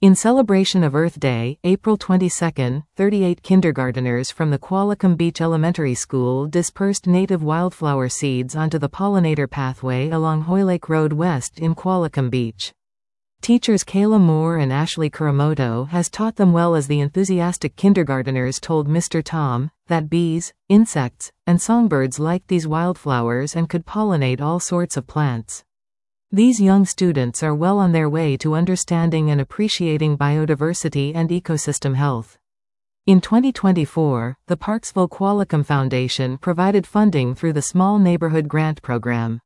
In celebration of Earth Day, April 22, 38 kindergarteners from the Qualicum Beach Elementary School dispersed native wildflower seeds onto the pollinator pathway along Hoylake Road West in Qualicum Beach. Teachers Kayla Moore and Ashley Kuramoto has taught them well as the enthusiastic kindergarteners told Mr. Tom that bees, insects, and songbirds liked these wildflowers and could pollinate all sorts of plants. These young students are well on their way to understanding and appreciating biodiversity and ecosystem health. In 2024, the Parksville Qualicum Foundation provided funding through the Small Neighborhood Grant Program.